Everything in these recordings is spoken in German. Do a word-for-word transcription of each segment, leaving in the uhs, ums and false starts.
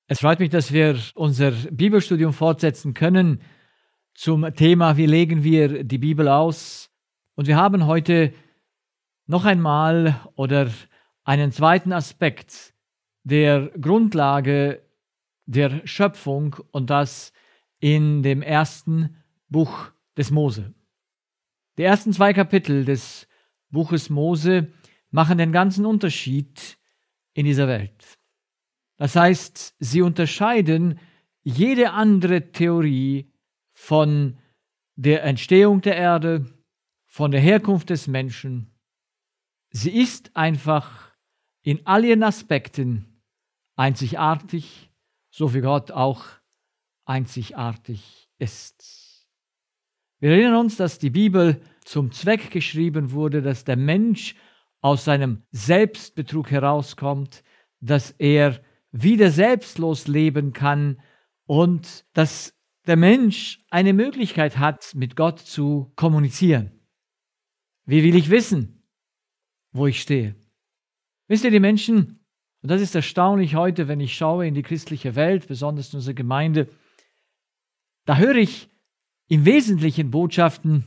Es freut mich, dass wir unser Bibelstudium fortsetzen können zum Thema, wie legen wir die Bibel aus? Und wir haben heute noch einmal oder einen zweiten Aspekt der Grundlage der Schöpfung und das in dem ersten Buch des Mose. Die ersten zwei Kapitel des Buches Mose machen den ganzen Unterschied in dieser Welt. Das heißt, sie unterscheiden jede andere Theorie von der Entstehung der Erde, von der Herkunft des Menschen. Sie ist einfach in all ihren Aspekten einzigartig, so wie Gott auch einzigartig ist. Wir erinnern uns, dass die Bibel zum Zweck geschrieben wurde, dass der Mensch aus seinem Selbstbetrug herauskommt, dass er wieder selbstlos leben kann und dass der Mensch eine Möglichkeit hat, mit Gott zu kommunizieren. Wie will ich wissen, wo ich stehe? Wisst ihr, die Menschen, und das ist erstaunlich heute, wenn ich schaue in die christliche Welt, besonders in unsere Gemeinde, da höre ich im Wesentlichen Botschaften,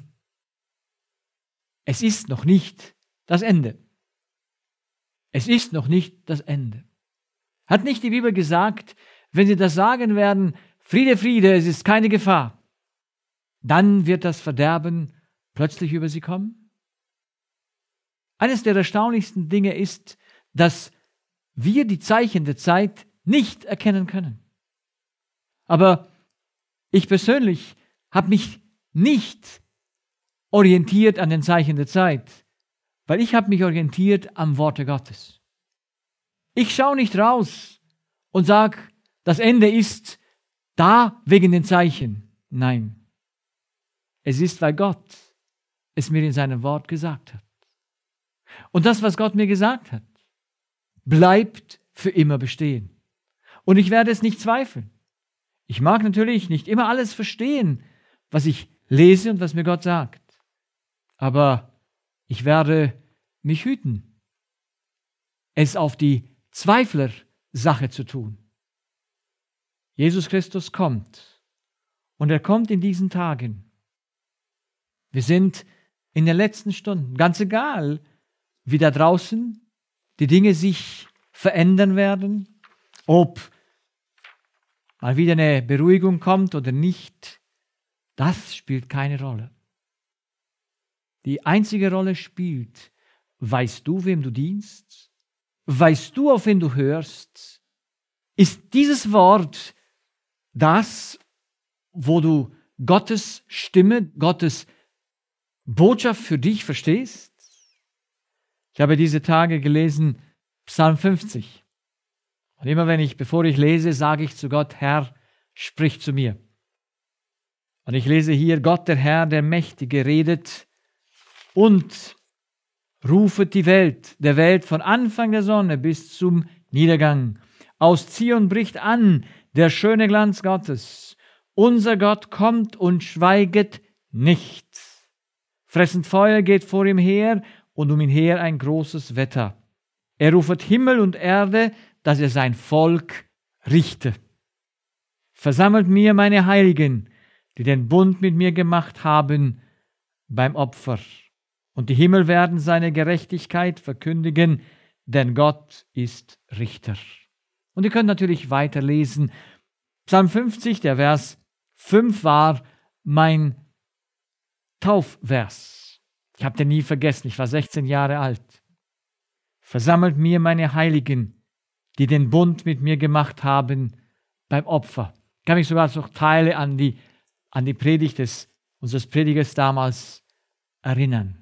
es ist noch nicht das Ende. Es ist noch nicht das Ende. Hat nicht die Bibel gesagt, wenn sie das sagen werden, Friede, Friede, es ist keine Gefahr, dann wird das Verderben plötzlich über sie kommen? Eines der erstaunlichsten Dinge ist, dass wir die Zeichen der Zeit nicht erkennen können. Aber ich persönlich habe mich nicht orientiert an den Zeichen der Zeit, weil ich habe mich orientiert am Worte Gottes. Ich schaue nicht raus und sage, das Ende ist da wegen den Zeichen. Nein, es ist, weil Gott es mir in seinem Wort gesagt hat. Und das, was Gott mir gesagt hat, bleibt für immer bestehen. Und ich werde es nicht zweifeln. Ich mag natürlich nicht immer alles verstehen, was ich lese und was mir Gott sagt. Aber ich werde mich hüten, es auf die Zweifler-Sache zu tun. Jesus Christus kommt und er kommt in diesen Tagen. Wir sind in den letzten Stunden, ganz egal, wie da draußen die Dinge sich verändern werden, ob mal wieder eine Beruhigung kommt oder nicht, das spielt keine Rolle. Die einzige Rolle spielt, weißt du, wem du dienst? Weißt du, auf wen du hörst? Ist dieses Wort das, wo du Gottes Stimme, Gottes Botschaft für dich verstehst? Ich habe diese Tage gelesen, Psalm fünfzig. Und immer wenn ich, bevor ich lese, sage ich zu Gott, Herr, sprich zu mir. Und ich lese hier, Gott, der Herr, der Mächtige, redet und rufet die Welt, der Welt von Anfang der Sonne bis zum Niedergang. Aus Zion bricht an der schöne Glanz Gottes. Unser Gott kommt und schweiget nicht. Fressend Feuer geht vor ihm her und um ihn her ein großes Wetter. Er rufet Himmel und Erde, dass er sein Volk richte. Versammelt mir meine Heiligen, die den Bund mit mir gemacht haben beim Opfer. Und die Himmel werden seine Gerechtigkeit verkündigen, denn Gott ist Richter. Und ihr könnt natürlich weiterlesen. Psalm fünfzig, der Vers fünf war mein Taufvers. Ich habe den nie vergessen, ich war sechzehn Jahre alt. Versammelt mir meine Heiligen, die den Bund mit mir gemacht haben beim Opfer. Ich kann mich sogar noch Teile an die, an die Predigt des, unseres Predigers damals erinnern.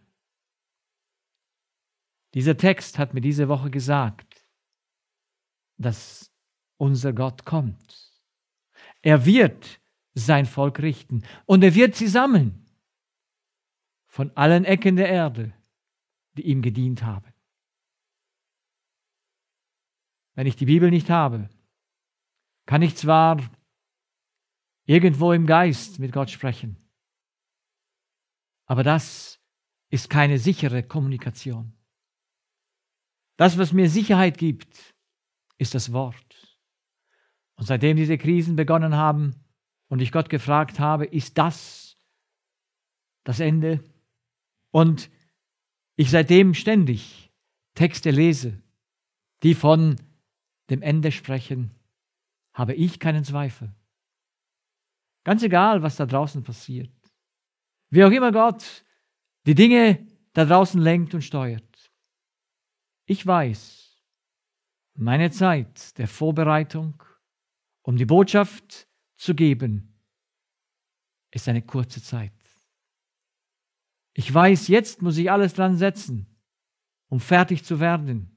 Dieser Text hat mir diese Woche gesagt, dass unser Gott kommt. Er wird sein Volk richten und er wird sie sammeln von allen Ecken der Erde, die ihm gedient haben. Wenn ich die Bibel nicht habe, kann ich zwar irgendwo im Geist mit Gott sprechen, aber das ist keine sichere Kommunikation. Das, was mir Sicherheit gibt, ist das Wort. Und seitdem diese Krisen begonnen haben und ich Gott gefragt habe, ist das das Ende? Und ich seitdem ständig Texte lese, die von dem Ende sprechen, habe ich keinen Zweifel. Ganz egal, was da draußen passiert. Wie auch immer Gott die Dinge da draußen lenkt und steuert. Ich weiß, meine Zeit der Vorbereitung, um die Botschaft zu geben, ist eine kurze Zeit. Ich weiß, jetzt muss ich alles dran setzen, um fertig zu werden.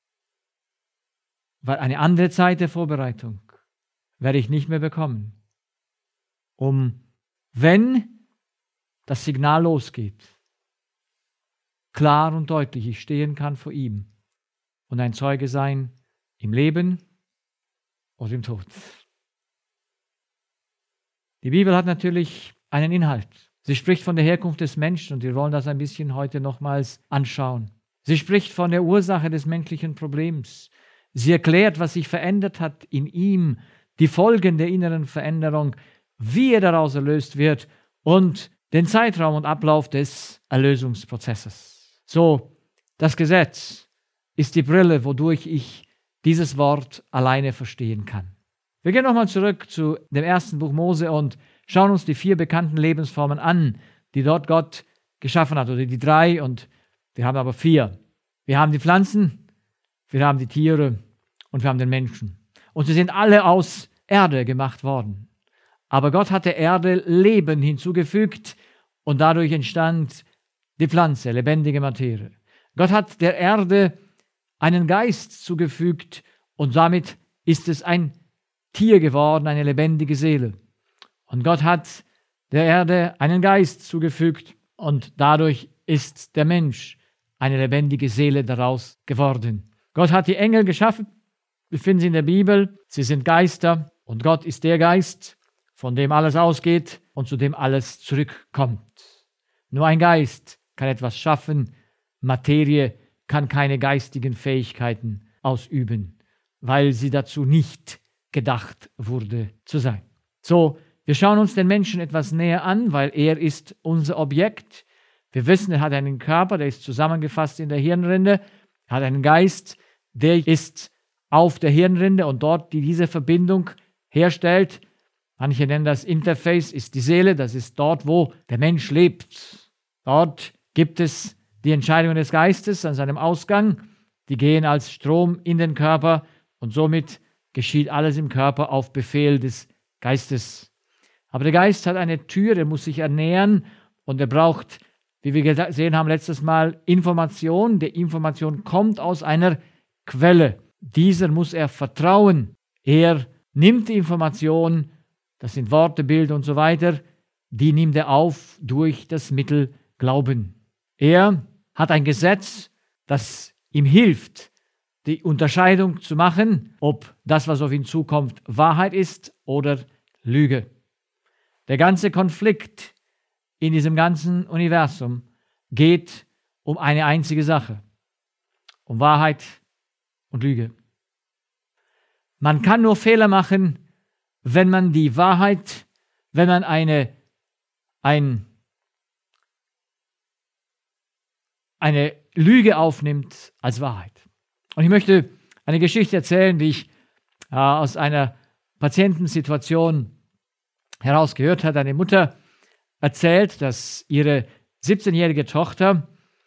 Weil eine andere Zeit der Vorbereitung werde ich nicht mehr bekommen. Um, wenn das Signal losgeht, klar und deutlich ich stehen kann vor ihm und ein Zeuge sein im Leben oder im Tod. Die Bibel hat natürlich einen Inhalt. Sie spricht von der Herkunft des Menschen und wir wollen das ein bisschen heute nochmals anschauen. Sie spricht von der Ursache des menschlichen Problems. Sie erklärt, was sich verändert hat in ihm, die Folgen der inneren Veränderung, wie er daraus erlöst wird und den Zeitraum und Ablauf des Erlösungsprozesses. So, das Gesetz ist die Brille, wodurch ich dieses Wort alleine verstehen kann. Wir gehen nochmal zurück zu dem ersten Buch Mose und schauen uns die vier bekannten Lebensformen an, die dort Gott geschaffen hat, oder die drei, und wir haben aber vier. Wir haben die Pflanzen, wir haben die Tiere und wir haben den Menschen. Und sie sind alle aus Erde gemacht worden. Aber Gott hat der Erde Leben hinzugefügt und dadurch entstand die Pflanze, lebendige Materie. Gott hat der Erde einen Geist zugefügt und damit ist es ein Tier geworden, eine lebendige Seele. Und Gott hat der Erde einen Geist zugefügt und dadurch ist der Mensch eine lebendige Seele daraus geworden. Gott hat die Engel geschaffen, wir finden sie in der Bibel, sie sind Geister und Gott ist der Geist, von dem alles ausgeht und zu dem alles zurückkommt. Nur ein Geist kann etwas schaffen, Materie kann keine geistigen Fähigkeiten ausüben, weil sie dazu nicht gedacht wurde zu sein. So, wir schauen uns den Menschen etwas näher an, weil er ist unser Objekt. Wir wissen, er hat einen Körper, der ist zusammengefasst in der Hirnrinde, er hat einen Geist, der ist auf der Hirnrinde und dort, die diese Verbindung herstellt. Manche nennen das Interface, ist die Seele, das ist dort, wo der Mensch lebt. Dort gibt es die Entscheidungen des Geistes an seinem Ausgang, die gehen als Strom in den Körper und somit geschieht alles im Körper auf Befehl des Geistes. Aber der Geist hat eine Tür, er muss sich ernähren und er braucht, wie wir gesehen haben letztes Mal, Information. Die Information kommt aus einer Quelle. Dieser muss er vertrauen. Er nimmt die Information, das sind Worte, Bilder und so weiter, die nimmt er auf durch das Mittel Glauben. Er hat ein Gesetz, das ihm hilft, die Unterscheidung zu machen, ob das, was auf ihn zukommt, Wahrheit ist oder Lüge. Der ganze Konflikt in diesem ganzen Universum geht um eine einzige Sache, um Wahrheit und Lüge. Man kann nur Fehler machen, wenn man die Wahrheit, wenn man eine, ein, eine Lüge aufnimmt als Wahrheit. Und ich möchte eine Geschichte erzählen, die ich äh, aus einer Patientensituation herausgehört habe. Eine Mutter erzählt, dass ihre siebzehnjährige Tochter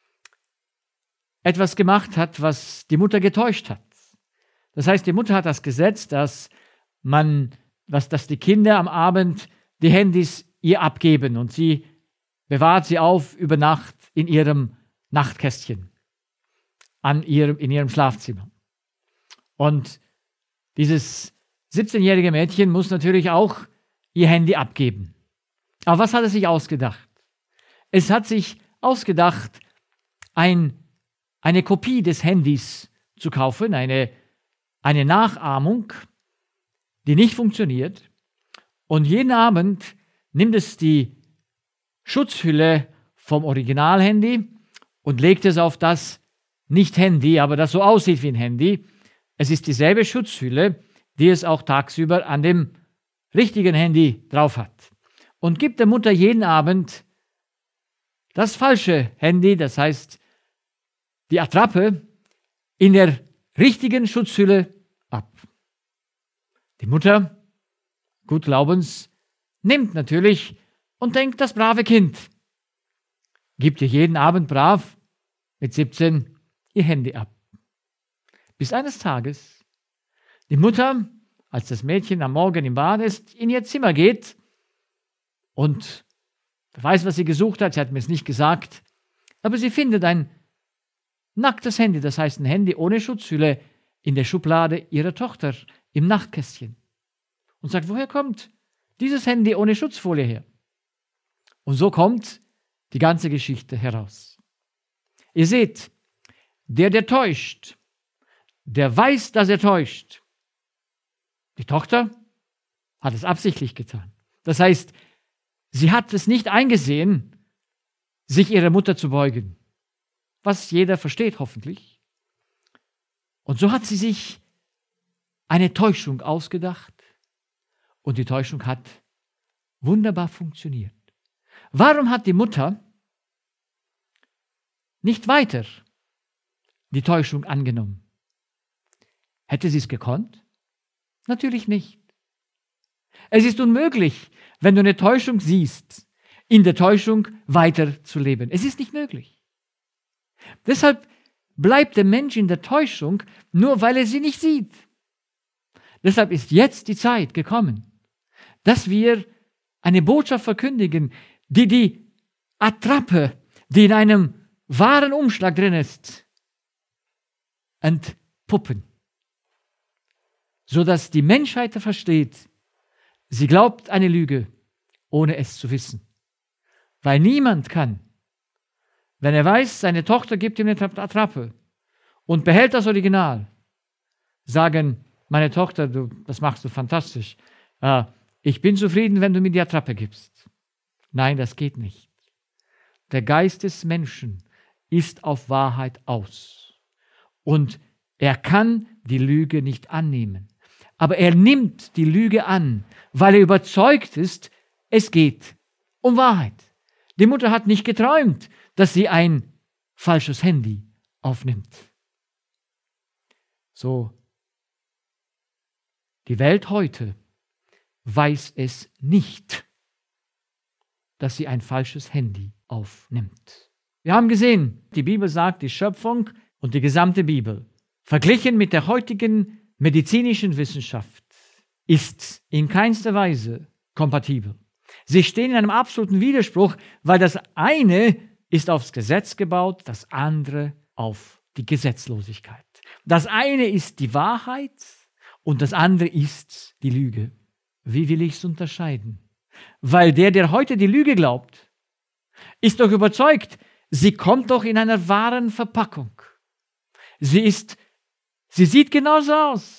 etwas gemacht hat, was die Mutter getäuscht hat. Das heißt, die Mutter hat das Gesetz, dass man, was, dass die Kinder am Abend die Handys ihr abgeben und sie bewahrt sie auf über Nacht in ihrem Nachtkästchen, an ihrem, in ihrem Schlafzimmer. Und dieses siebzehnjährige Mädchen muss natürlich auch ihr Handy abgeben. Aber was hat es sich ausgedacht? Es hat sich ausgedacht, ein, eine Kopie des Handys zu kaufen, eine, eine Nachahmung, die nicht funktioniert. Und jeden Abend nimmt es die Schutzhülle vom Originalhandy und legt es auf das nicht Handy, aber das so aussieht wie ein Handy. Es ist dieselbe Schutzhülle, die es auch tagsüber an dem richtigen Handy drauf hat, und gibt der Mutter jeden Abend das falsche Handy, das heißt die Attrappe, in der richtigen Schutzhülle ab. Die Mutter, gut glaubens, nimmt natürlich und denkt, das brave Kind, gibt ihr jeden Abend brav mit siebzehn ihr Handy ab. Bis eines Tages die Mutter, als das Mädchen am Morgen im Bad ist, in ihr Zimmer geht und weiß, was sie gesucht hat, sie hat mir es nicht gesagt, aber sie findet ein nacktes Handy, das heißt ein Handy ohne Schutzhülle, in der Schublade ihrer Tochter im Nachtkästchen und sagt, woher kommt dieses Handy ohne Schutzfolie her? Und so kommt die ganze Geschichte heraus. Ihr seht, der, der täuscht, der weiß, dass er täuscht. Die Tochter hat es absichtlich getan. Das heißt, sie hat es nicht eingesehen, sich ihrer Mutter zu beugen. Was jeder versteht, hoffentlich. Und so hat sie sich eine Täuschung ausgedacht. Und die Täuschung hat wunderbar funktioniert. Warum hat die Mutter nicht weiter die Täuschung angenommen? Hätte sie es gekonnt? Natürlich nicht. Es ist unmöglich, wenn du eine Täuschung siehst, in der Täuschung weiterzuleben. Es ist nicht möglich. Deshalb bleibt der Mensch in der Täuschung, nur weil er sie nicht sieht. Deshalb ist jetzt die Zeit gekommen, dass wir eine Botschaft verkündigen, die die Attrappe, die in einem wahren Umschlag drin ist, entpuppen. Sodass die Menschheit versteht, sie glaubt eine Lüge, ohne es zu wissen. Weil niemand kann, wenn er weiß, seine Tochter gibt ihm eine Attrappe und behält das Original, sagen, meine Tochter, du, das machst du fantastisch. Äh, ich bin zufrieden, wenn du mir die Attrappe gibst. Nein, das geht nicht. Der Geist des Menschen ist auf Wahrheit aus. Und er kann die Lüge nicht annehmen. Aber er nimmt die Lüge an, weil er überzeugt ist, es geht um Wahrheit. Die Mutter hat nicht geträumt, dass sie ein falsches Handy aufnimmt. So, die Welt heute weiß es nicht, dass sie ein falsches Handy aufnimmt. Wir haben gesehen, die Bibel sagt, die Schöpfung und die gesamte Bibel, verglichen mit der heutigen medizinischen Wissenschaft, ist in keinster Weise kompatibel. Sie stehen in einem absoluten Widerspruch, weil das eine ist aufs Gesetz gebaut, das andere auf die Gesetzlosigkeit. Das eine ist die Wahrheit und das andere ist die Lüge. Wie will ich es unterscheiden? Weil der, der heute die Lüge glaubt, ist doch überzeugt, sie kommt doch in einer wahren Verpackung. Sie ist, sie sieht genauso aus.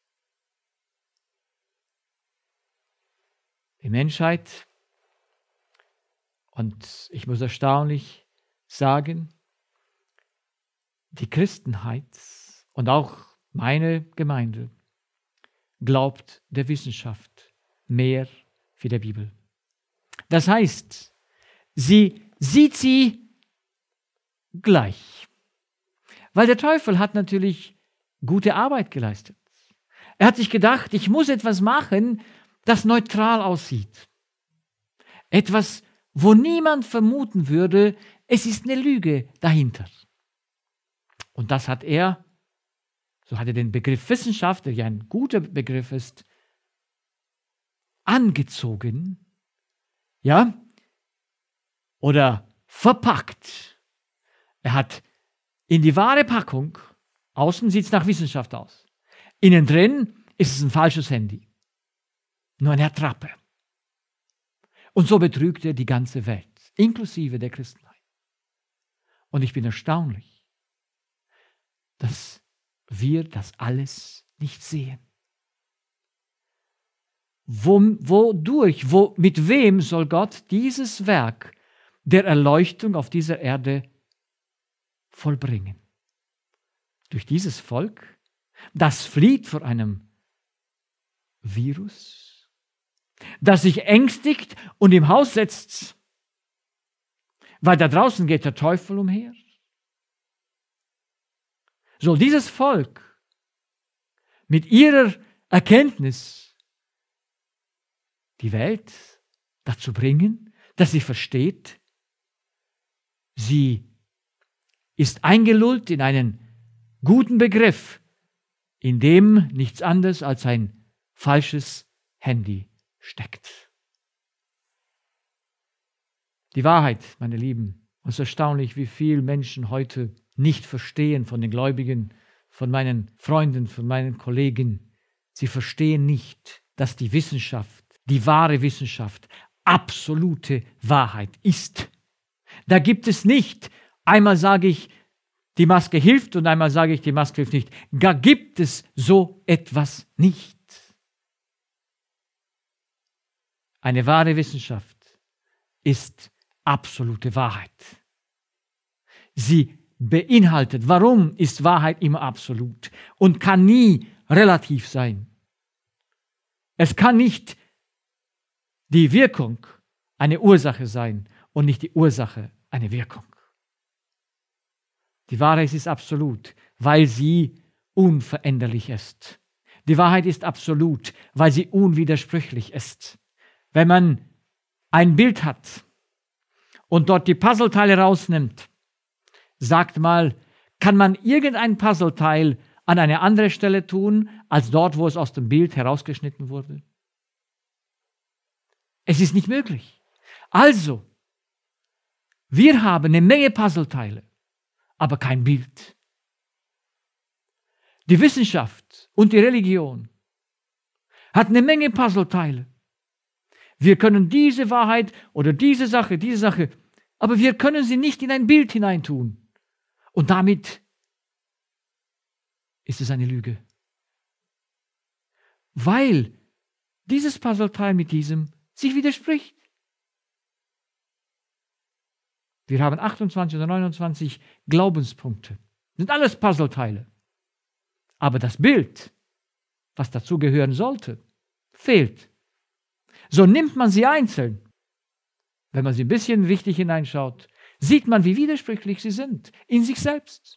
Die Menschheit, und ich muss erstaunlich sagen, die Christenheit und auch meine Gemeinde glaubt der Wissenschaft mehr wie der Bibel. Das heißt, sie sieht sie gleich. Weil der Teufel hat natürlich gute Arbeit geleistet. Er hat sich gedacht, ich muss etwas machen, das neutral aussieht. Etwas, wo niemand vermuten würde, es ist eine Lüge dahinter. Und das hat er, so hat er den Begriff Wissenschaft, der ja ein guter Begriff ist, angezogen, ja, oder verpackt. Er hat in die wahre Packung, außen sieht es nach Wissenschaft aus, innen drin ist es ein falsches Handy, nur eine Attrappe. Und so betrügt er die ganze Welt, inklusive der Christenheit. Und ich bin erstaunlich, dass wir das alles nicht sehen. Wo, wodurch, wo, mit wem soll Gott dieses Werk der Erleuchtung auf dieser Erde vollbringen? Durch dieses Volk, das flieht vor einem Virus, das sich ängstigt und im Haus setzt, weil da draußen geht der Teufel umher? Soll dieses Volk mit ihrer Erkenntnis die Welt dazu bringen, dass sie versteht, sie ist eingelullt in einen guten Begriff, in dem nichts anderes als ein falsches Handy steckt. Die Wahrheit, meine Lieben, es ist erstaunlich, wie viele Menschen heute nicht verstehen von den Gläubigen, von meinen Freunden, von meinen Kollegen. Sie verstehen nicht, dass die Wissenschaft, die wahre Wissenschaft, absolute Wahrheit ist. Da gibt es nicht, einmal sage ich, die Maske hilft und einmal sage ich, die Maske hilft nicht. Da gibt es so etwas nicht. Eine wahre Wissenschaft ist absolute Wahrheit. Sie beinhaltet, warum ist Wahrheit immer absolut und kann nie relativ sein. Es kann nicht die Wirkung eine Ursache sein und nicht die Ursache eine Wirkung. Die Wahrheit ist absolut, weil sie unveränderlich ist. Die Wahrheit ist absolut, weil sie unwidersprüchlich ist. Wenn man ein Bild hat und dort die Puzzleteile rausnimmt, sagt mal, kann man irgendein Puzzleteil an eine andere Stelle tun, als dort, wo es aus dem Bild herausgeschnitten wurde? Es ist nicht möglich. Also, wir haben eine Menge Puzzleteile, aber kein Bild. Die Wissenschaft und die Religion hat eine Menge Puzzleteile. Wir können diese Wahrheit oder diese Sache, diese Sache, aber wir können sie nicht in ein Bild hineintun. Und damit ist es eine Lüge. Weil dieses Puzzleteil mit diesem sich widerspricht. Wir haben achtundzwanzig oder neunundzwanzig Glaubenspunkte. Das sind alles Puzzleteile. Aber das Bild, was dazu gehören sollte, fehlt. So nimmt man sie einzeln. Wenn man sie ein bisschen richtig hineinschaut, sieht man, wie widersprüchlich sie sind, in sich selbst.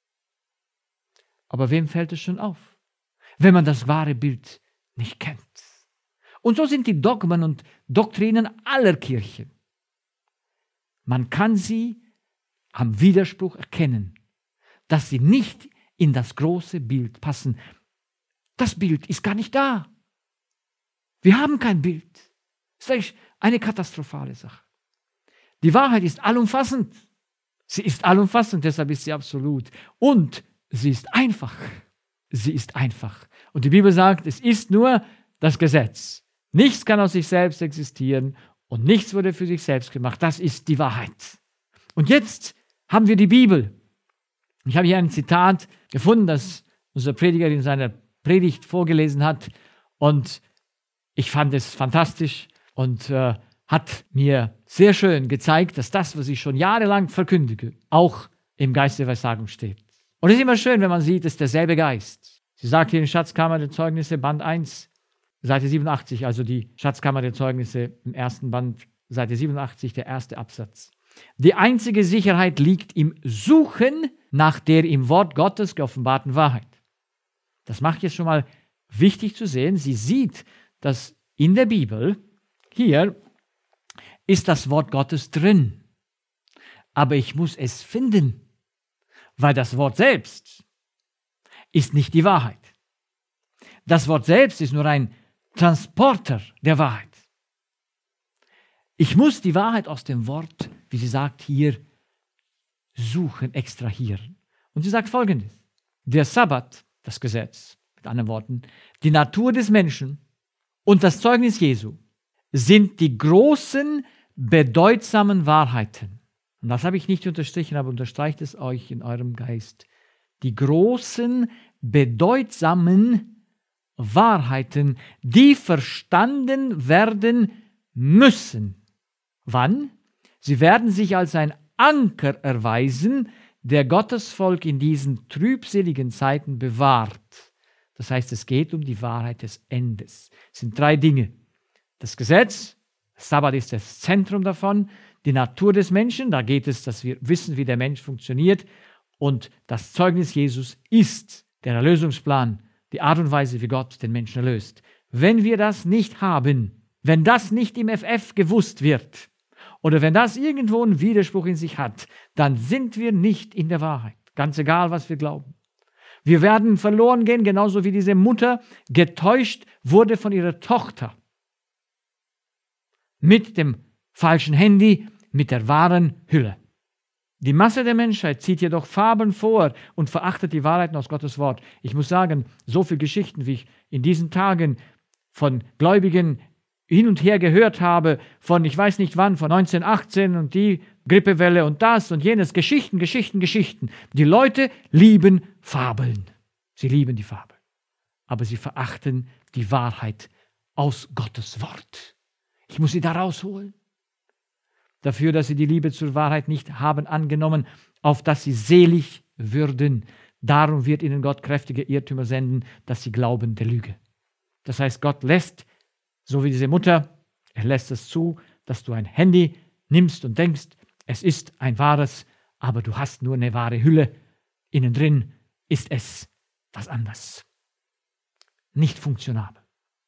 Aber wem fällt es schon auf, wenn man das wahre Bild nicht kennt? Und so sind die Dogmen und Doktrinen aller Kirchen. Man kann sie am Widerspruch erkennen, dass sie nicht in das große Bild passen. Das Bild ist gar nicht da. Wir haben kein Bild. Das ist eigentlich eine katastrophale Sache. Die Wahrheit ist allumfassend. Sie ist allumfassend, deshalb ist sie absolut. Und sie ist einfach. Sie ist einfach. Und die Bibel sagt, es ist nur das Gesetz. Nichts kann aus sich selbst existieren und nichts wurde für sich selbst gemacht. Das ist die Wahrheit. Und jetzt haben wir die Bibel. Ich habe hier ein Zitat gefunden, das unser Prediger in seiner Predigt vorgelesen hat. Und ich fand es fantastisch und äh, hat mir sehr schön gezeigt, dass das, was ich schon jahrelang verkündige, auch im Geist der Weissagung steht. Und es ist immer schön, wenn man sieht, es ist derselbe Geist. Sie sagt hier in Schatzkammer der Zeugnisse, Band eins, Seite siebenundachtzig, also die Schatzkammer der Zeugnisse im ersten Band, Seite siebenundachtzig, der erste Absatz. Die einzige Sicherheit liegt im Suchen nach der im Wort Gottes geoffenbarten Wahrheit. Das macht jetzt schon mal wichtig zu sehen. Sie sieht, dass in der Bibel, hier ist das Wort Gottes drin. Aber ich muss es finden, weil das Wort selbst ist nicht die Wahrheit. Das Wort selbst ist nur ein Transporter der Wahrheit. Ich muss die Wahrheit aus dem Wort, wie sie sagt hier, suchen, extrahieren. Und sie sagt Folgendes: Der Sabbat, das Gesetz, mit anderen Worten, die Natur des Menschen und das Zeugnis Jesu sind die großen, bedeutsamen Wahrheiten. Und das habe ich nicht unterstrichen, aber unterstreicht es euch in eurem Geist. Die großen, bedeutsamen Wahrheiten, die verstanden werden müssen. Wann? Sie werden sich als ein Anker erweisen, der Gottes Volk in diesen trübseligen Zeiten bewahrt. Das heißt, es geht um die Wahrheit des Endes. Es sind drei Dinge. Das Gesetz, Sabbat ist das Zentrum davon, die Natur des Menschen, da geht es, dass wir wissen, wie der Mensch funktioniert, und das Zeugnis Jesus ist der Erlösungsplan, die Art und Weise, wie Gott den Menschen erlöst. Wenn wir das nicht haben, wenn das nicht im F F gewusst wird oder wenn das irgendwo einen Widerspruch in sich hat, dann sind wir nicht in der Wahrheit, ganz egal, was wir glauben. Wir werden verloren gehen, genauso wie diese Mutter getäuscht wurde von ihrer Tochter. Mit dem falschen Handy, mit der wahren Hülle. Die Masse der Menschheit zieht jedoch Fabeln vor und verachtet die Wahrheiten aus Gottes Wort. Ich muss sagen, so viele Geschichten, wie ich in diesen Tagen von Gläubigen hin und her gehört habe, von ich weiß nicht wann, von neunzehnhundertachtzehn und die Grippewelle und das und jenes, Geschichten, Geschichten, Geschichten. Die Leute lieben Fabeln. Sie lieben die Fabel. Aber sie verachten die Wahrheit aus Gottes Wort. Ich muss sie da rausholen. Dafür, dass sie die Liebe zur Wahrheit nicht haben angenommen, auf dass sie selig würden. Darum wird ihnen Gott kräftige Irrtümer senden, dass sie glauben der Lüge. Das heißt, Gott lässt, so wie diese Mutter, er lässt es zu, dass du ein Handy nimmst und denkst, es ist ein wahres, aber du hast nur eine wahre Hülle. Innen drin ist es was anderes. Nicht funktionabel.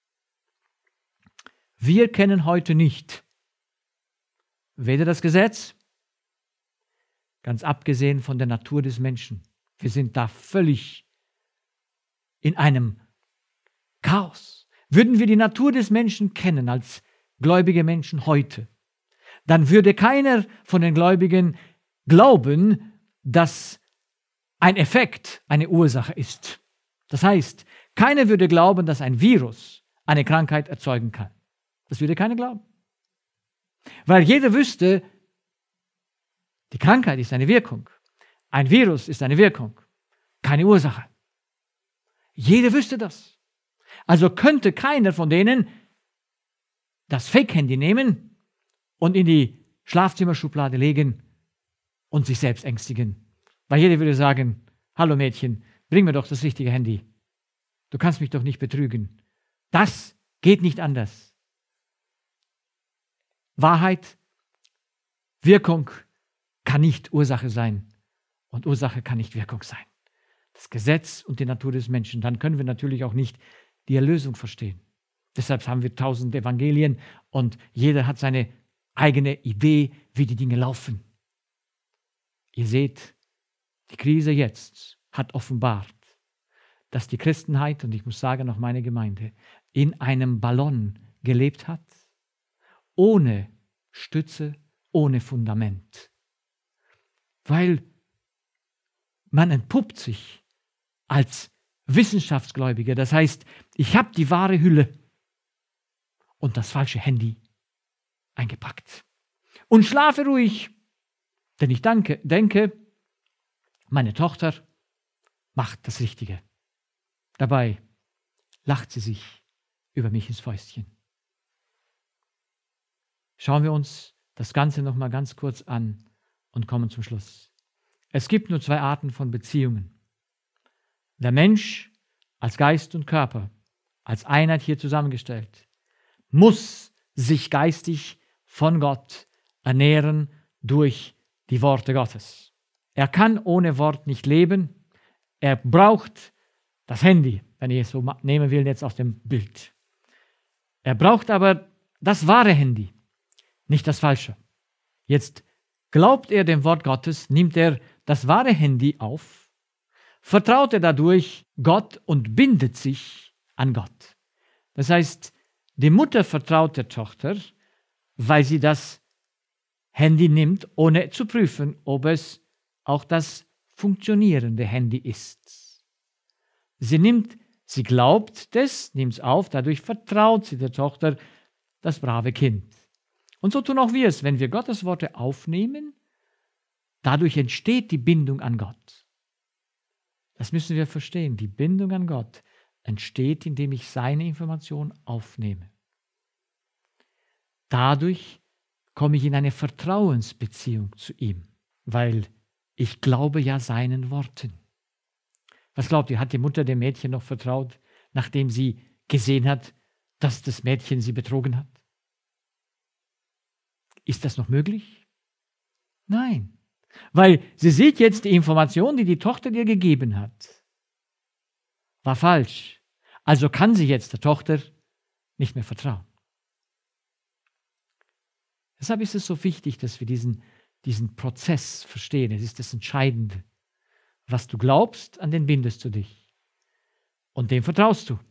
Wir kennen heute nicht weder das Gesetz, ganz abgesehen von der Natur des Menschen. Wir sind da völlig in einem Chaos. Würden wir die Natur des Menschen kennen als gläubige Menschen heute, dann würde keiner von den Gläubigen glauben, dass ein Effekt eine Ursache ist. Das heißt, keiner würde glauben, dass ein Virus eine Krankheit erzeugen kann. Das würde keiner glauben. Weil jeder wüsste, die Krankheit ist eine Wirkung. Ein Virus ist eine Wirkung, keine Ursache. Jeder wüsste das. Also könnte keiner von denen das Fake-Handy nehmen und in die Schlafzimmerschublade legen und sich selbst ängstigen. Weil jeder würde sagen, hallo Mädchen, bring mir doch das richtige Handy. Du kannst mich doch nicht betrügen. Das geht nicht anders. Wahrheit, Wirkung kann nicht Ursache sein und Ursache kann nicht Wirkung sein. Das Gesetz und die Natur des Menschen. Dann können wir natürlich auch nicht die Erlösung verstehen. Deshalb haben wir tausend Evangelien und jeder hat seine eigene Idee, wie die Dinge laufen. Ihr seht, die Krise jetzt hat offenbart, dass die Christenheit, und ich muss sagen, auch meine Gemeinde, in einem Ballon gelebt hat, ohne Stütze, ohne Fundament. Weil man entpuppt sich als Wissenschaftsgläubiger. Das heißt, ich habe die wahre Hülle und das falsche Handy eingepackt. Und schlafe ruhig, denn ich danke, denke, meine Tochter macht das Richtige. Dabei lacht sie sich über mich ins Fäustchen. Schauen wir uns das Ganze nochmal ganz kurz an und kommen zum Schluss. Es gibt nur zwei Arten von Beziehungen. Der Mensch als Geist und Körper, als Einheit hier zusammengestellt, muss sich geistig von Gott ernähren durch die Worte Gottes. Er kann ohne Wort nicht leben. Er braucht das Handy, wenn ich es so nehmen will, jetzt aus dem Bild. Er braucht aber das wahre Handy, nicht das falsche. Jetzt glaubt er dem Wort Gottes, nimmt er das wahre Handy auf, vertraut er dadurch Gott und bindet sich an Gott. Das heißt, die Mutter vertraut der Tochter, weil sie das Handy nimmt, ohne zu prüfen, ob es auch das funktionierende Handy ist. Sie nimmt, sie glaubt das, nimmt es auf, dadurch vertraut sie der Tochter, das brave Kind. Und so tun auch wir es, wenn wir Gottes Worte aufnehmen, dadurch entsteht die Bindung an Gott. Das müssen wir verstehen. Die Bindung an Gott entsteht, indem ich seine Information aufnehme. Dadurch komme ich in eine Vertrauensbeziehung zu ihm, weil ich glaube ja seinen Worten. Was glaubt ihr, hat die Mutter dem Mädchen noch vertraut, nachdem sie gesehen hat, dass das Mädchen sie betrogen hat? Ist das noch möglich? Nein, weil sie sieht jetzt die Information, die die Tochter ihr gegeben hat, war falsch. Also kann sie jetzt der Tochter nicht mehr vertrauen. Deshalb ist es so wichtig, dass wir diesen, diesen Prozess verstehen. Es ist das Entscheidende. Was du glaubst, an den bindest du dich. Und dem vertraust du.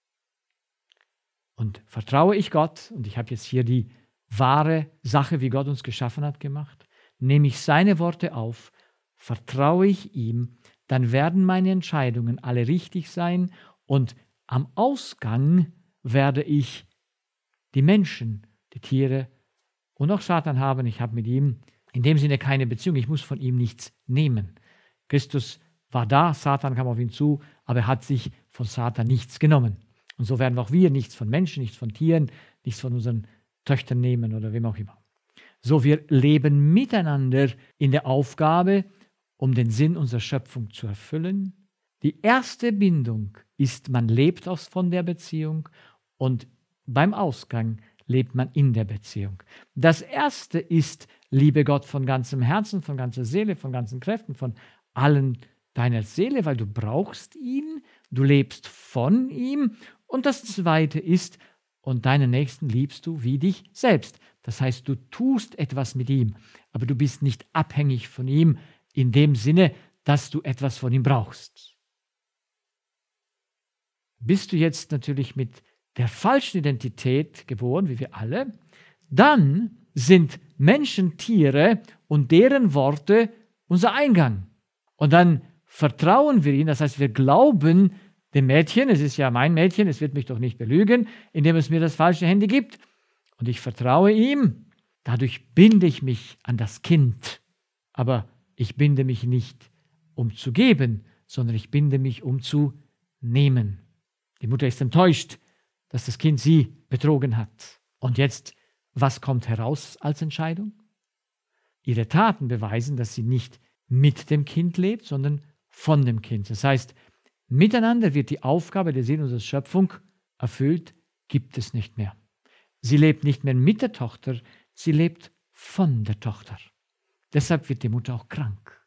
Und vertraue ich Gott, und ich habe jetzt hier die wahre Sache, wie Gott uns geschaffen hat, gemacht, nehme ich seine Worte auf, vertraue ich ihm, dann werden meine Entscheidungen alle richtig sein und am Ausgang werde ich die Menschen, die Tiere und auch Satan haben. Ich habe mit ihm in dem Sinne keine Beziehung, ich muss von ihm nichts nehmen. Christus war da, Satan kam auf ihn zu, aber er hat sich von Satan nichts genommen. Und so werden auch wir nichts von Menschen, nichts von Tieren, nichts von unseren Töchtern nehmen oder wem auch immer. So, wir leben miteinander in der Aufgabe, um den Sinn unserer Schöpfung zu erfüllen. Die erste Bindung ist, man lebt aus von der Beziehung und beim Ausgang lebt man in der Beziehung. Das erste ist, liebe Gott von ganzem Herzen, von ganzer Seele, von ganzen Kräften, von allen deiner Seele, weil du brauchst ihn, du lebst von ihm. Und das zweite ist, und deinen Nächsten liebst du wie dich selbst. Das heißt, du tust etwas mit ihm, aber du bist nicht abhängig von ihm in dem Sinne, dass du etwas von ihm brauchst. Bist du jetzt natürlich mit der falschen Identität geboren, wie wir alle, dann sind Menschen, Tiere und deren Worte unser Eingang. Und dann vertrauen wir ihnen, das heißt, wir glauben dem Mädchen, es ist ja mein Mädchen, es wird mich doch nicht belügen, indem es mir das falsche Handy gibt. Und ich vertraue ihm, dadurch binde ich mich an das Kind. Aber ich binde mich nicht, um zu geben, sondern ich binde mich, um zu nehmen. Die Mutter ist enttäuscht, dass das Kind sie betrogen hat. Und jetzt, was kommt heraus als Entscheidung? Ihre Taten beweisen, dass sie nicht mit dem Kind lebt, sondern von dem Kind. Das heißt, miteinander wird die Aufgabe der Sinn unserer Schöpfung erfüllt, gibt es nicht mehr. Sie lebt nicht mehr mit der Tochter, sie lebt von der Tochter. Deshalb wird die Mutter auch krank.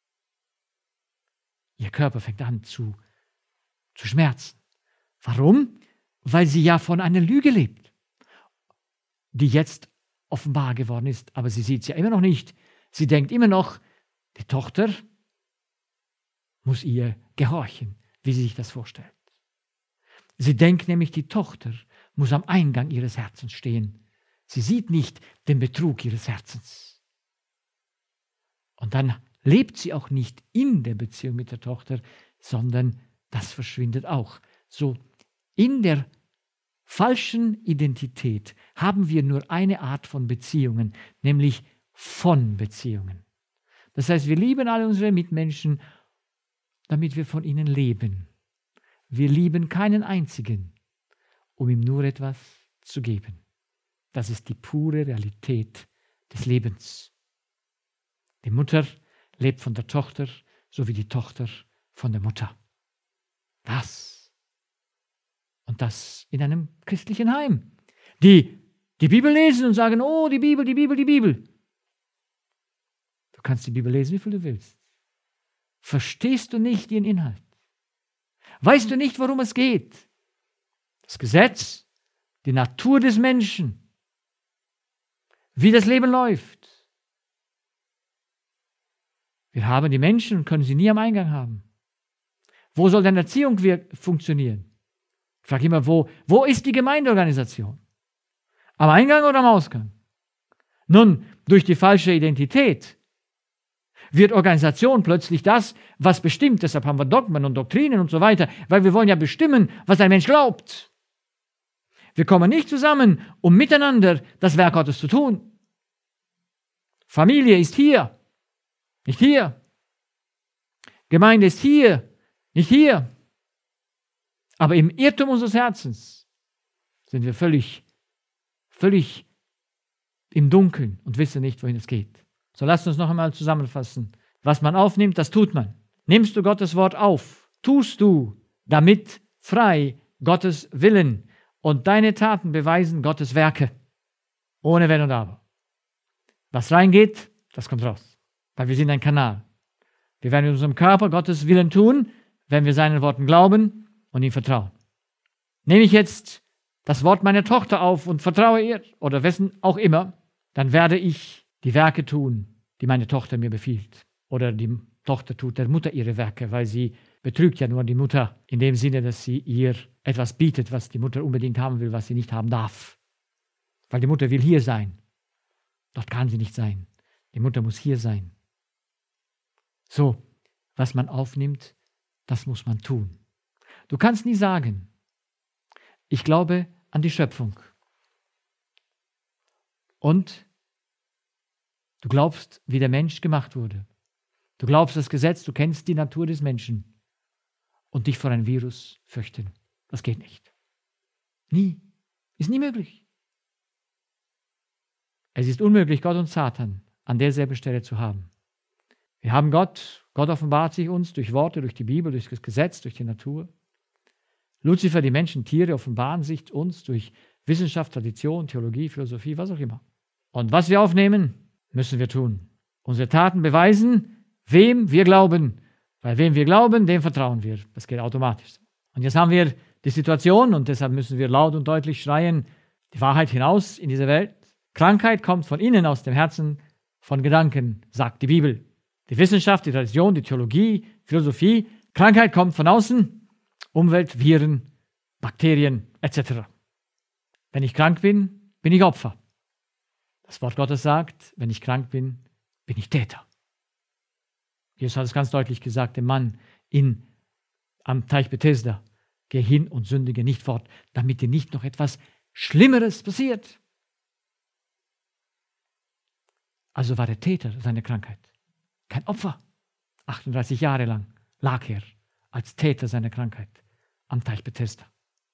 Ihr Körper fängt an zu, zu schmerzen. Warum? Weil sie ja von einer Lüge lebt, die jetzt offenbar geworden ist, aber sie sieht es ja immer noch nicht. Sie denkt immer noch, die Tochter muss ihr gehorchen, wie sie sich das vorstellt. Sie denkt nämlich, die Tochter muss am Eingang ihres Herzens stehen. Sie sieht nicht den Betrug ihres Herzens. Und dann lebt sie auch nicht in der Beziehung mit der Tochter, sondern das verschwindet auch. So, in der falschen Identität haben wir nur eine Art von Beziehungen, nämlich von Beziehungen. Das heißt, wir lieben alle unsere Mitmenschen, damit wir von ihnen leben. Wir lieben keinen einzigen, um ihm nur etwas zu geben. Das ist die pure Realität des Lebens. Die Mutter lebt von der Tochter, so wie die Tochter von der Mutter. Das. Und das in einem christlichen Heim. Die die Bibel lesen und sagen, oh, die Bibel, die Bibel, die Bibel. Du kannst die Bibel lesen, wie viel du willst. Verstehst du nicht ihren Inhalt? Weißt du nicht, worum es geht? Das Gesetz, die Natur des Menschen, wie das Leben läuft. Wir haben die Menschen und können sie nie am Eingang haben. Wo soll denn Erziehung funktionieren? Ich frage immer, wo, wo ist die Gemeindeorganisation? Am Eingang oder am Ausgang? Nun, durch die falsche Identität wird Organisation plötzlich das, was bestimmt. Deshalb haben wir Dogmen und Doktrinen und so weiter, weil wir wollen ja bestimmen, was ein Mensch glaubt. Wir kommen nicht zusammen, um miteinander das Werk Gottes zu tun. Familie ist hier, nicht hier. Gemeinde ist hier, nicht hier. Aber im Irrtum unseres Herzens sind wir völlig, völlig im Dunkeln und wissen nicht, wohin es geht. So lasst uns noch einmal zusammenfassen. Was man aufnimmt, das tut man. Nimmst du Gottes Wort auf, tust du damit frei Gottes Willen und deine Taten beweisen Gottes Werke. Ohne Wenn und Aber. Was reingeht, das kommt raus. Weil wir sind ein Kanal. Wir werden in unserem Körper Gottes Willen tun, wenn wir seinen Worten glauben und ihm vertrauen. Nehme ich jetzt das Wort meiner Tochter auf und vertraue ihr oder wessen auch immer, dann werde ich die Werke tun, die meine Tochter mir befiehlt. Oder die Tochter tut der Mutter ihre Werke, weil sie betrügt ja nur die Mutter in dem Sinne, dass sie ihr etwas bietet, was die Mutter unbedingt haben will, was sie nicht haben darf. Weil die Mutter will hier sein. Dort kann sie nicht sein. Die Mutter muss hier sein. So, was man aufnimmt, das muss man tun. Du kannst nie sagen, ich glaube an die Schöpfung. Und du glaubst, wie der Mensch gemacht wurde. Du glaubst das Gesetz, du kennst die Natur des Menschen und dich vor einem Virus fürchten. Das geht nicht. Nie. Ist nie möglich. Es ist unmöglich, Gott und Satan an derselben Stelle zu haben. Wir haben Gott, Gott offenbart sich uns durch Worte, durch die Bibel, durch das Gesetz, durch die Natur. Luzifer, die Menschen, Tiere offenbaren sich uns durch Wissenschaft, Tradition, Theologie, Philosophie, was auch immer. Und was wir aufnehmen, müssen wir tun. Unsere Taten beweisen, wem wir glauben. Weil wem wir glauben, dem vertrauen wir. Das geht automatisch. Und jetzt haben wir die Situation und deshalb müssen wir laut und deutlich schreien, die Wahrheit hinaus in diese Welt. Krankheit kommt von innen aus dem Herzen, von Gedanken, sagt die Bibel. Die Wissenschaft, die Tradition, die Theologie, Philosophie. Krankheit kommt von außen, Umwelt, Viren, Bakterien et cetera. Wenn ich krank bin, bin ich Opfer. Das Wort Gottes sagt, wenn ich krank bin, bin ich Täter. Jesus hat es ganz deutlich gesagt, dem Mann in, am Teich Bethesda, geh hin und sündige nicht fort, damit dir nicht noch etwas Schlimmeres passiert. Also war der Täter seiner Krankheit. Kein Opfer. achtunddreißig Jahre lang lag er als Täter seiner Krankheit am Teich Bethesda.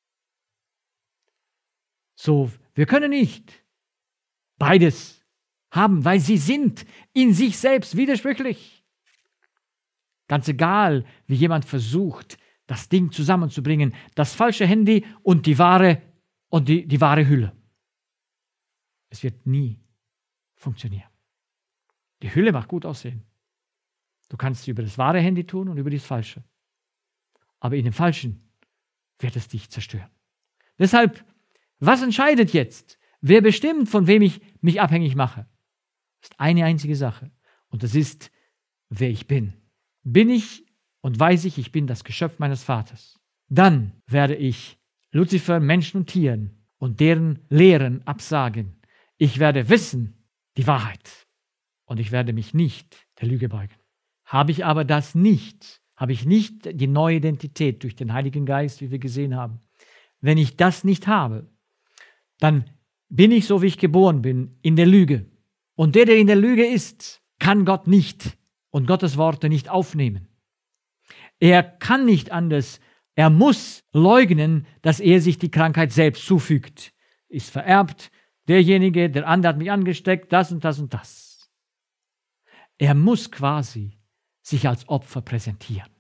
So, wir können nicht beides haben, weil sie sind in sich selbst widersprüchlich. Ganz egal, wie jemand versucht, das Ding zusammenzubringen, das falsche Handy und die wahre, und die, die wahre Hülle. Es wird nie funktionieren. Die Hülle macht gut aussehen. Du kannst sie über das wahre Handy tun und über das falsche. Aber in dem Falschen wird es dich zerstören. Deshalb, was entscheidet jetzt? Wer bestimmt, von wem ich mich abhängig mache? Das ist eine einzige Sache. Und das ist, wer ich bin. Bin ich und weiß ich, ich bin das Geschöpf meines Vaters. Dann werde ich Luzifer, Menschen und Tieren und deren Lehren absagen. Ich werde wissen die Wahrheit. Und ich werde mich nicht der Lüge beugen. Habe ich aber das nicht, habe ich nicht die neue Identität durch den Heiligen Geist, wie wir gesehen haben. Wenn ich das nicht habe, dann bin ich so, wie ich geboren bin, in der Lüge. Und der, der in der Lüge ist, kann Gott nicht und Gottes Worte nicht aufnehmen. Er kann nicht anders. Er muss leugnen, dass er sich die Krankheit selbst zufügt. Ist vererbt, derjenige, der andere hat mich angesteckt, das und das und das. Er muss quasi sich als Opfer präsentieren.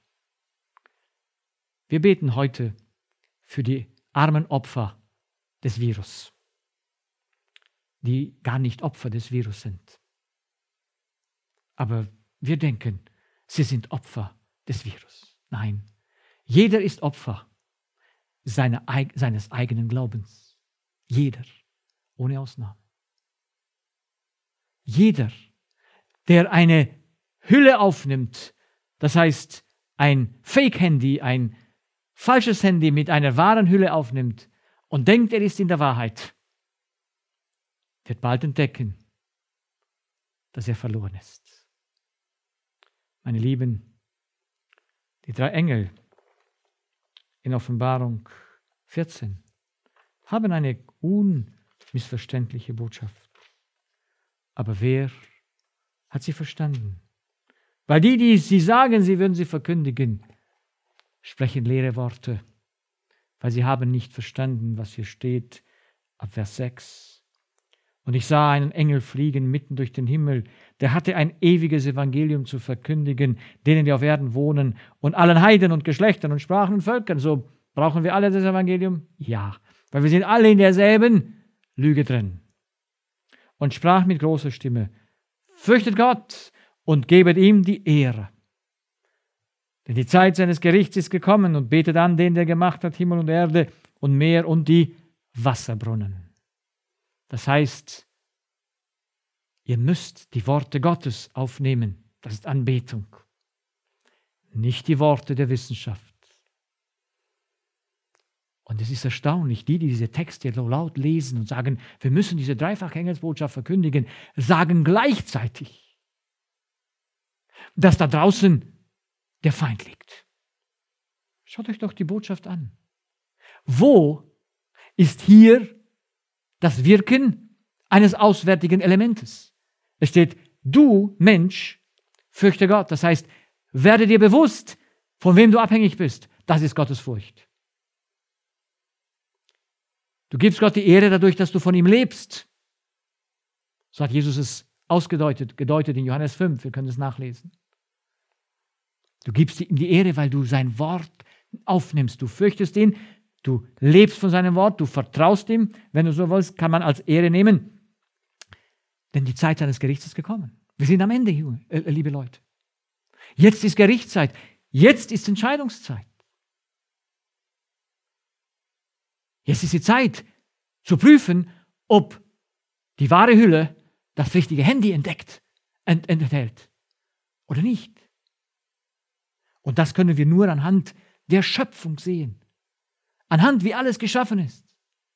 Wir beten heute für die armen Opfer des Virus, die gar nicht Opfer des Virus sind. Aber wir denken, sie sind Opfer des Virus. Nein, jeder ist Opfer seiner, seines eigenen Glaubens. Jeder, ohne Ausnahme. Jeder, der eine Hülle aufnimmt, das heißt ein Fake-Handy, ein falsches Handy mit einer wahren Hülle aufnimmt und denkt, er ist in der Wahrheit, wird bald entdecken, dass er verloren ist. Meine Lieben, die drei Engel in Offenbarung vierzehn haben eine unmissverständliche Botschaft. Aber wer hat sie verstanden? Weil die, die sie sagen, sie würden sie verkündigen, sprechen leere Worte, weil sie haben nicht verstanden, was hier steht, ab Vers sechs. Und ich sah einen Engel fliegen mitten durch den Himmel, der hatte ein ewiges Evangelium zu verkündigen, denen, die auf Erden wohnen, und allen Heiden und Geschlechtern und Sprachen und Völkern. So brauchen wir alle das Evangelium? Ja, weil wir sind alle in derselben Lüge drin. Und sprach mit großer Stimme: Fürchtet Gott und gebet ihm die Ehre. Denn die Zeit seines Gerichts ist gekommen, und betet an den, der gemacht hat Himmel und Erde und Meer und die Wasserbrunnen. Das heißt, ihr müsst die Worte Gottes aufnehmen. Das ist Anbetung. Nicht die Worte der Wissenschaft. Und es ist erstaunlich, die, die diese Texte so laut lesen und sagen, wir müssen diese dreifache Engelsbotschaft verkündigen, sagen gleichzeitig, dass da draußen der Feind liegt. Schaut euch doch die Botschaft an. Wo ist hier das Wirken eines auswärtigen Elementes? Es steht, du Mensch, fürchte Gott. Das heißt, werde dir bewusst, von wem du abhängig bist. Das ist Gottes Furcht. Du gibst Gott die Ehre dadurch, dass du von ihm lebst. So hat Jesus es ausgedeutet, gedeutet in Johannes fünf. Wir können es nachlesen. Du gibst ihm die Ehre, weil du sein Wort aufnimmst. Du fürchtest ihn, du lebst von seinem Wort, du vertraust ihm. Wenn du so willst, kann man als Ehre nehmen. Denn die Zeit seines Gerichts ist gekommen. Wir sind am Ende, liebe Leute. Jetzt ist Gerichtszeit. Jetzt ist Entscheidungszeit. Jetzt ist die Zeit zu prüfen, ob die wahre Hülle das richtige Handy entdeckt, ent- enthält oder nicht. Und das können wir nur anhand der Schöpfung sehen. Anhand, wie alles geschaffen ist.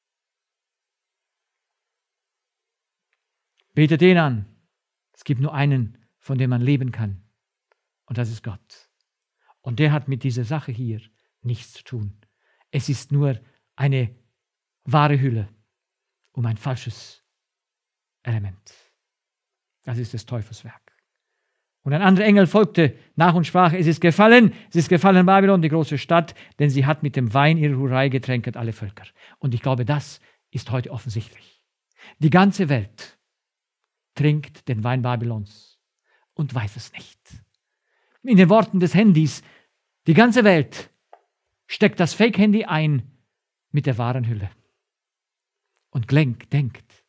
Betet den an. Es gibt nur einen, von dem man leben kann. Und das ist Gott. Und der hat mit dieser Sache hier nichts zu tun. Es ist nur eine wahre Hülle um ein falsches Element. Das ist des Teufels Werk. Und ein anderer Engel folgte nach und sprach: Es ist gefallen, es ist gefallen Babylon, die große Stadt, denn sie hat mit dem Wein ihrer Hurerei getränket alle Völker. Und ich glaube, das ist heute offensichtlich. Die ganze Welt trinkt den Wein Babylons und weiß es nicht. In den Worten des Handys, die ganze Welt steckt das Fake-Handy ein mit der wahren Hülle. Und denkt,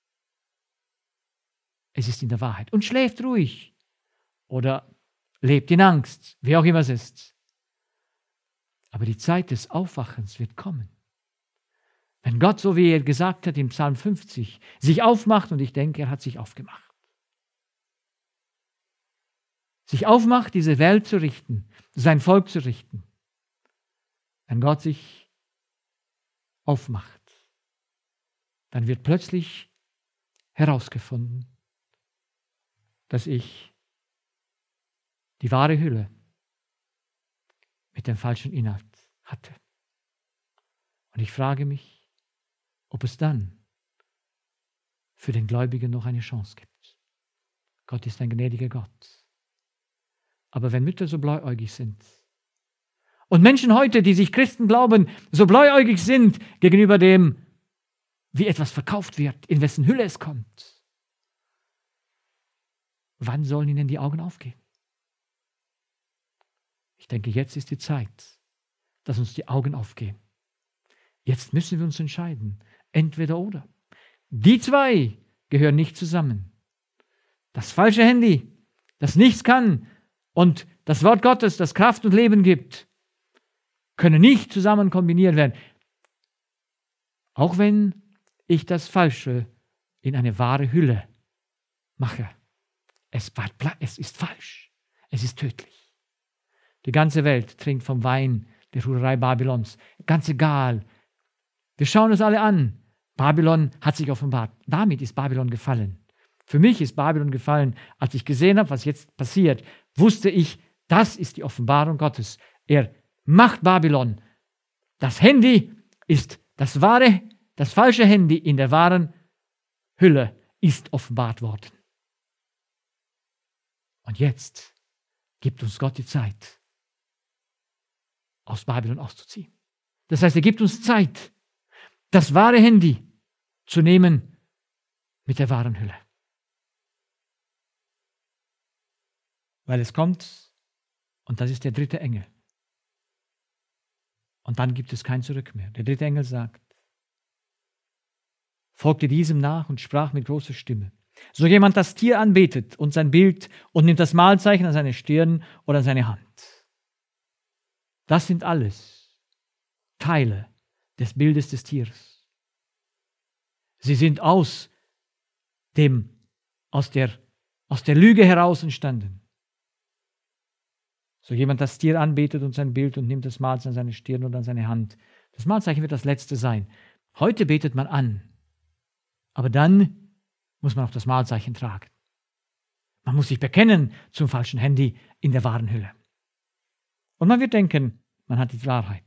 es ist in der Wahrheit. Und schläft ruhig. Oder lebt in Angst, wie auch immer es ist. Aber die Zeit des Aufwachens wird kommen. Wenn Gott, so wie er gesagt hat im Psalm fünfzig, sich aufmacht, und ich denke, er hat sich aufgemacht. Sich aufmacht, diese Welt zu richten, sein Volk zu richten. Wenn Gott sich aufmacht, dann wird plötzlich herausgefunden, dass ich die wahre Hülle mit dem falschen Inhalt hatte. Und ich frage mich, ob es dann für den Gläubigen noch eine Chance gibt. Gott ist ein gnädiger Gott. Aber wenn Mütter so blauäugig sind und Menschen heute, die sich Christen glauben, so blauäugig sind gegenüber dem, wie etwas verkauft wird, in wessen Hülle es kommt, wann sollen ihnen die Augen aufgehen? Ich denke, jetzt ist die Zeit, dass uns die Augen aufgehen. Jetzt müssen wir uns entscheiden, entweder oder. Die zwei gehören nicht zusammen. Das falsche Handy, das nichts kann, und das Wort Gottes, das Kraft und Leben gibt, können nicht zusammen kombiniert werden. Auch wenn ich das Falsche in eine wahre Hülle mache. Es, es ist falsch. Es ist tödlich. Die ganze Welt trinkt vom Wein der Hurerei Babylons. Ganz egal. Wir schauen uns alle an. Babylon hat sich offenbart. Damit ist Babylon gefallen. Für mich ist Babylon gefallen, als ich gesehen habe, was jetzt passiert, wusste ich, das ist die Offenbarung Gottes. Er macht Babylon. Das Handy ist das wahre, das falsche Handy in der wahren Hülle ist offenbart worden. Und jetzt gibt uns Gott die Zeit, aus Babylon auszuziehen. Das heißt, er gibt uns Zeit, das wahre Handy zu nehmen mit der wahren Hülle. Weil es kommt, und das ist der dritte Engel. Und dann gibt es kein Zurück mehr. Der dritte Engel sagt, folgte diesem nach und sprach mit großer Stimme. So jemand das Tier anbetet und sein Bild und nimmt das Mahlzeichen an seine Stirn oder an seine Hand. Das sind alles Teile des Bildes des Tieres. Sie sind aus dem, aus der, aus der Lüge heraus entstanden. So jemand das Tier anbetet und sein Bild und nimmt das Mahlzeichen an seine Stirn oder an seine Hand. Das Mahlzeichen wird das letzte sein. Heute betet man an, aber dann muss man auch das Mahlzeichen tragen. Man muss sich bekennen zum falschen Handy in der wahren Hülle. Und man wird denken, man hat die Wahrheit.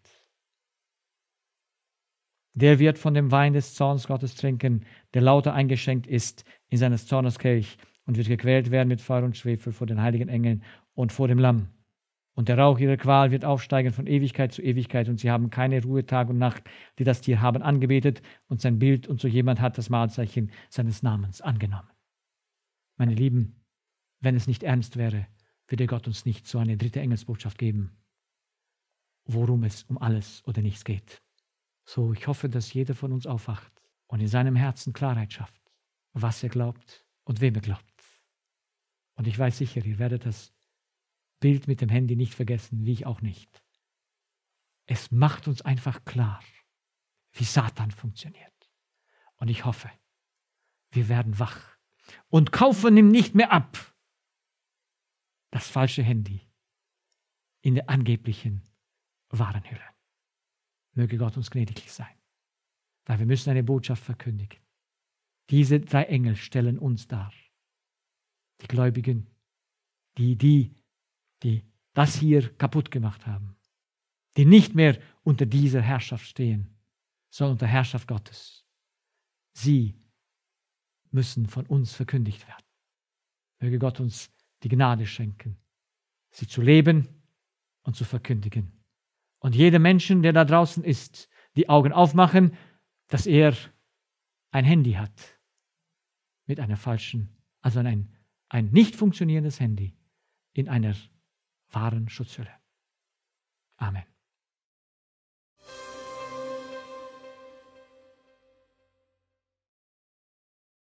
Der wird von dem Wein des Zorns Gottes trinken, der lauter eingeschenkt ist in seines Zornes Kelch und wird gequält werden mit Feuer und Schwefel vor den heiligen Engeln und vor dem Lamm. Und der Rauch ihrer Qual wird aufsteigen von Ewigkeit zu Ewigkeit und sie haben keine Ruhe Tag und Nacht, die das Tier haben angebetet und sein Bild und so jemand hat das Mahlzeichen seines Namens angenommen. Meine Lieben, wenn es nicht ernst wäre, würde Gott uns nicht so eine dritte Engelsbotschaft geben, worum es um alles oder nichts geht. So, ich hoffe, dass jeder von uns aufwacht und in seinem Herzen Klarheit schafft, was er glaubt und wem er glaubt. Und ich weiß sicher, ihr werdet das Bild mit dem Handy nicht vergessen, wie ich auch nicht. Es macht uns einfach klar, wie Satan funktioniert. Und ich hoffe, wir werden wach und kaufen ihm nicht mehr ab das falsche Handy in der angeblichen wahren Hülle. Möge Gott uns gnädig sein, weil wir müssen eine Botschaft verkündigen. Diese drei Engel stellen uns dar. Die Gläubigen, die, die, die das hier kaputt gemacht haben, die nicht mehr unter dieser Herrschaft stehen, sondern unter Herrschaft Gottes. Sie müssen von uns verkündigt werden. Möge Gott uns die Gnade schenken, sie zu leben und zu verkündigen. Und jedem Menschen, der da draußen ist, die Augen aufmachen, dass er ein Handy hat mit einer falschen, also ein, ein nicht funktionierendes Handy in einer wahren Schutzhülle. Amen.